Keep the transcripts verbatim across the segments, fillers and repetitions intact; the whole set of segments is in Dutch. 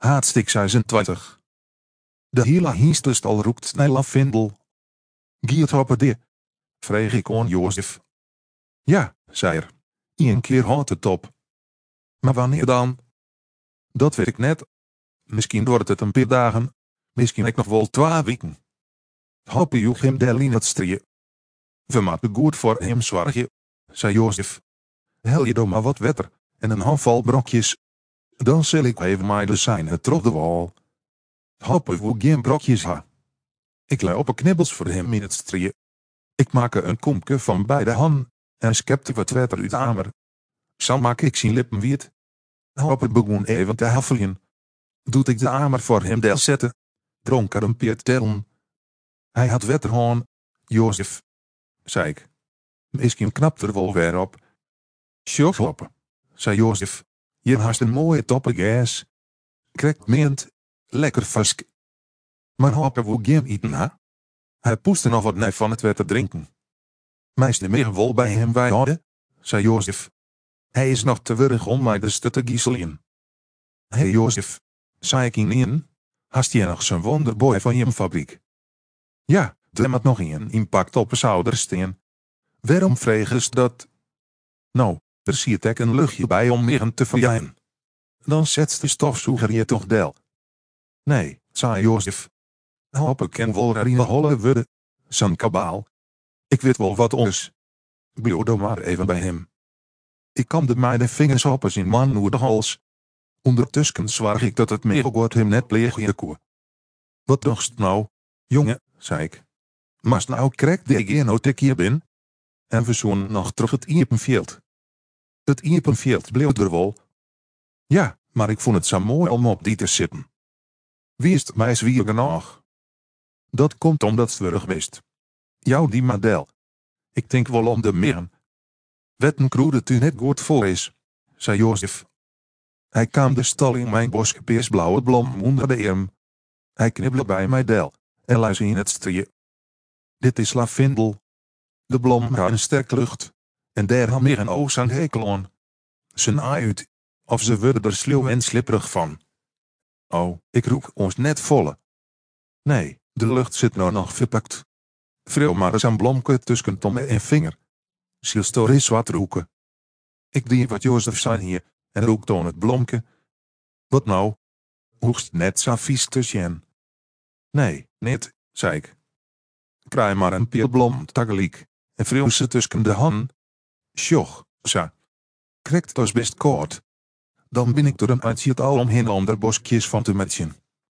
Haatstik zesentwintig. De hele hiestestal roekt naar lavendel. Giet op het vreeg ik aan Jozef. Ja, zei er. Ien keer houdt het op. Maar wanneer dan? Dat weet ik net. Misschien wordt het een paar dagen. Misschien ik nog wel twee weken. Hoppe joeg hem del in het strieën. We maken goed voor hem zorgen, zei Jozef. Hel je dan maar wat wetter en een handvol brokjes. Dan zal ik even mij de zijn trof de wal. Hoppe wil geen brokjes ha. Ik lei op een knibbels voor hem in het strieën. Ik maak een komke van beide handen en skepte wat wetter uit amer. Zo maak ik zijn lippen wit. Hoppe begon even te huffelen. Doet ik de amer voor hem del zetten. Dronk er een peert tellen. Hij had wetterhaan, Jozef, zei ik. Misschien knapt er wel weer op. Sjoch Hoppe, zei Jozef. Je hast een mooie toppe gas. Krekt meent, lekker vask. Maar Hoppe wil geen eten ha. Hij poeste nog wat naar van het wetter drinken. Meisje meer wol bij hem wij hadden, zei Jozef. Hij is nog te wurg om mij de stut te gieselen. Hé hey Jozef, zei ik in, hast je nog zo'n wonderboy van je fabriek? Ja, er moet nog een impact op een schouder staan. Waarom vreeg ze dat? Nou, er zit ik een luchtje bij om meer te verjaaien. Dan zet de stofzoeger je toch del. Nee, zei Jozef. Hoppe ken wel er in de holle worden, zo'n kabaal. Ik weet wel wat ons. Blijf dan maar even bij hem. Ik kan de mij de vingers op zijn man door de hals. Ondertussen zwaar ik dat het meer wordt hem net pleegje koe. Wat dacht nou, jongen, zei ik. Mas nou krek de ik nou tik hier bin? En we zoen nog terug het Iepenveld. Het Iepenveld bleef er wel. Ja, maar ik vond het zo mooi om op die te zitten. Wie is het mij zwier genoeg? Dat komt omdat het terug wist. Jou die model. Ik denk wel om de meren. Wetten kroe dat u net goed voor is, zei Jozef. Hij kwam de stal in mijn bosje blauwe blom onder de arm. Hij knibbelde bij mij del, en luisterde in het strieën. Dit is lavendel. De blom had een sterk lucht, en daar had meer een oog aan hekel aan. Ze naai uit, of ze worden er sluw en slipperig van. Oh, ik roek ons net volle. Nee, de lucht zit nou nog verpakt. Vreel maar eens een blomke tussen tomme en vinger. Zielstor is wat roeken. Ik die wat Jozef zei hier, en roek dan het blomke. Wat nou? Hoegst net zo vies tussen. Nee, niet, zei ik. Kraai maar een peerblom tegelijk, en vreel ze tussen de handen. Sjoch, sa. Krekt dus best kort. Dan ben ik door hem uit het al omheen om er boskjes van te matchen.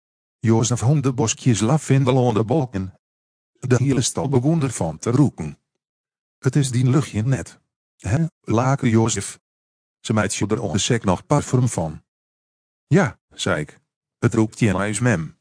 Jozef hond de boskjes lavendel aan de balken. De hele stal begon ervan te roeken. Het is die luchtje net. Hè, laken Jozef. Ze meid je er ongesek nog parfum van. Ja, zei ik. Het roept je in huis mem.